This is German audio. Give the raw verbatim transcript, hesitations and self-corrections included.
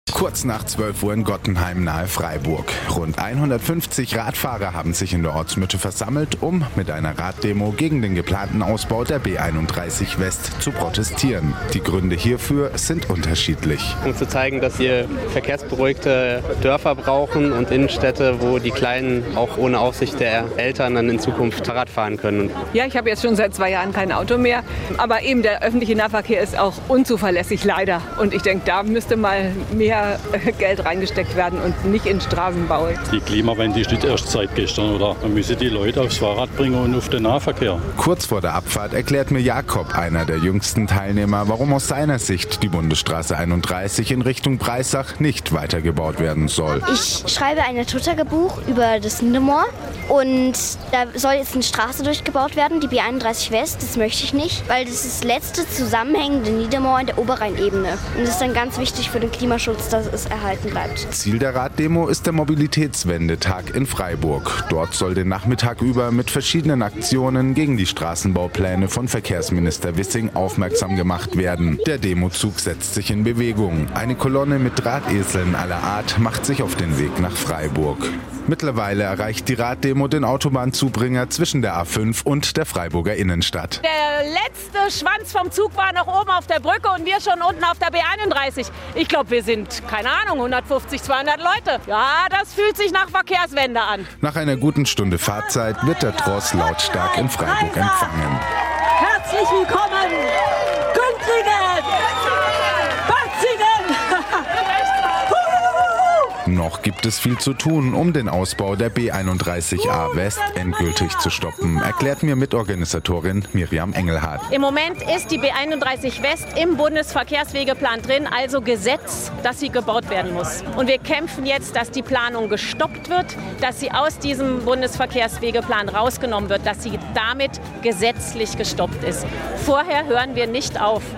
Kurz nach zwölf Uhr in Gottenheim nahe Freiburg. Rund hundertfünfzig Radfahrer haben sich in der Ortsmitte versammelt, um mit einer Raddemo gegen den geplanten Ausbau der B einunddreißig West zu protestieren. Die Gründe hierfür sind unterschiedlich. Um zu zeigen, dass wir verkehrsberuhigte Dörfer brauchen und Innenstädte, wo die Kleinen auch ohne Aufsicht der Eltern dann in Zukunft Fahrrad fahren können. Ja, ich habe jetzt schon seit zwei Jahren kein Auto mehr. Aber eben der öffentliche Nahverkehr ist auch unzuverlässig, leider. Und ich denke, da müsste mal mehr Geld reingesteckt werden und nicht in Straßenbau. Die Klimawende ist nicht erst seit gestern, oder? Man müsse die Leute aufs Fahrrad bringen und auf den Nahverkehr. Kurz vor der Abfahrt erklärt mir Jakob, einer der jüngsten Teilnehmer, warum aus seiner Sicht die Bundesstraße einunddreißig in Richtung Breisach nicht weitergebaut werden soll. Ich schreibe ein Naturtagebuch über das Niedermoor und da soll jetzt eine Straße durchgebaut werden, die B einunddreißig West. Das möchte ich nicht, weil das ist das letzte zusammenhängende Niedermoor in der Oberrheinebene. Und das ist dann ganz wichtig für den Klimaschutz, dass es erhalten bleibt. Ziel der Raddemo ist der Mobilitätswendetag in Freiburg. Dort soll den Nachmittag über mit verschiedenen Aktionen gegen die Straßenbaupläne von Verkehrsminister Wissing aufmerksam gemacht werden. Der Demozug setzt sich in Bewegung. Eine Kolonne mit Drahteseln aller Art macht sich auf den Weg nach Freiburg. Mittlerweile erreicht die Raddemo den Autobahnzubringer zwischen der A fünf und der Freiburger Innenstadt. Der letzte Schwanz vom Zug war noch oben auf der Brücke und wir schon unten auf der B einunddreißig. Ich glaube, wir sind, keine Ahnung, hundertfünfzig, zweihundert Leute. Ja, das fühlt sich nach Verkehrswende an. Nach einer guten Stunde Fahrzeit wird der Tross lautstark in Freiburg empfangen. Herzlich willkommen, Güntlingen, Batzingen. Noch gibt es viel zu tun, um den Ausbau der B einunddreißig A West endgültig zu stoppen, erklärt mir Mitorganisatorin Miriam Engelhardt. Im Moment ist die B einunddreißig West im Bundesverkehrswegeplan drin, also Gesetz, dass sie gebaut werden muss. Und wir kämpfen jetzt, dass die Planung gestoppt wird, dass sie aus diesem Bundesverkehrswegeplan rausgenommen wird, dass sie damit gesetzlich gestoppt ist. Vorher hören wir nicht auf.